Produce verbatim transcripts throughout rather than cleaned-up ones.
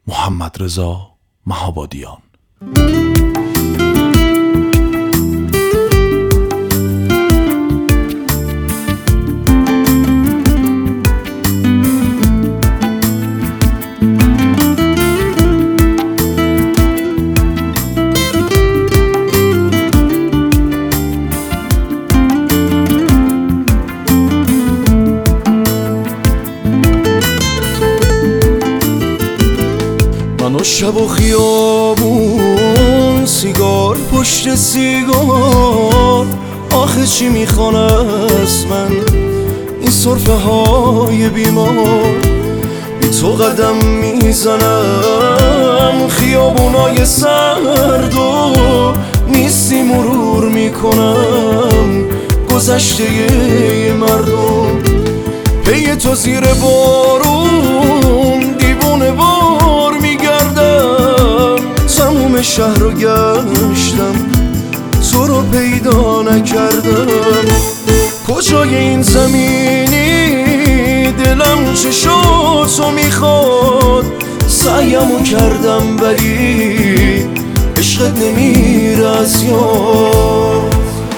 محمدرضا مهابادیان. من و شب و خیابون، سیگار پشت سیگار، آخه چی میخوان از من این صرفه های بیمار؟ بی تو قدم میزنم خیابونای سرد و نیستی مرور میکنم گذشته مردم. پی تو زیر بارون دیوونه وار میگردم، تموم شهر رو گشتم تو رو پیدا نکردم. کجای این زمینی دلم چه شد تو میخواد، سعیمو کردم ولی عشقت نمیره از یاد.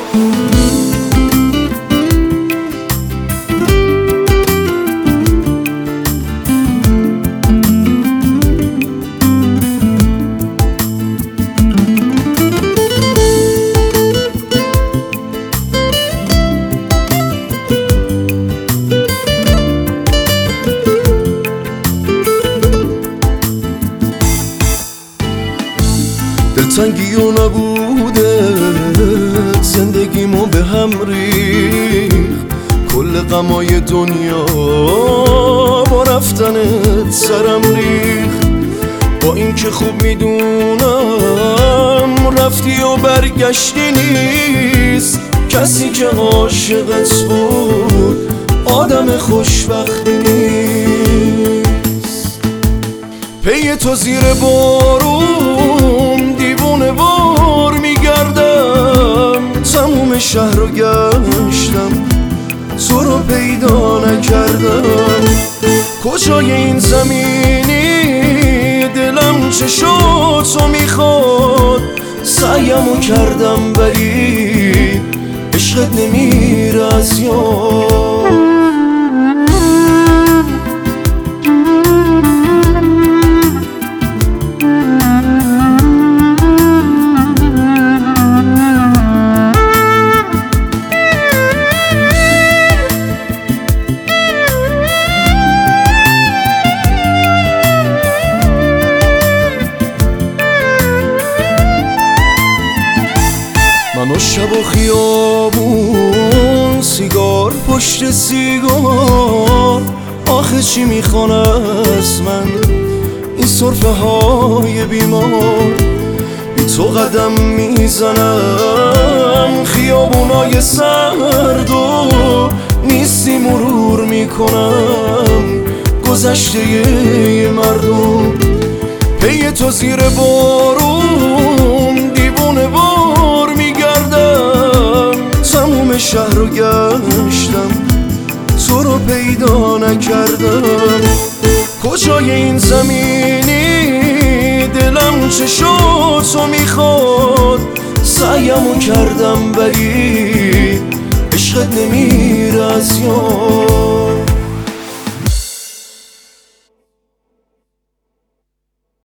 دلتنگی و نبوده زندگیمو به هم ریخت، کل غمای دنیا با رفتنت سرم ریخت. با اینکه خوب میدونم رفتی و برگشتی نیست، کسی که عاشقت بود آدم خوشبختی نیست. پی تو زیر بارون دیوونه وار میگردم، تموم شهر رو گشتم تو رو پیدا نکردم. کجای این زمینی دلم چه شد تو میخواد، سعیمو کردم ولی عشقت نمیره از یاد. من و شب و خیابون، سیگار پشت سیگار، آخه چی میخوان از من این صرفه های بیمار؟ بی تو قدم میزنم خیابونای سرد و نیستی مرور میکنم گذشته مردم. پی تو زیر بارون دیوونه وار میگردم، تموم شهر رو گشتم تو رو پیدا نکردم. کجای این زمینی دلم چه شد تو میخواد، سعیمو کردم ولی عشقت نمیره از یاد.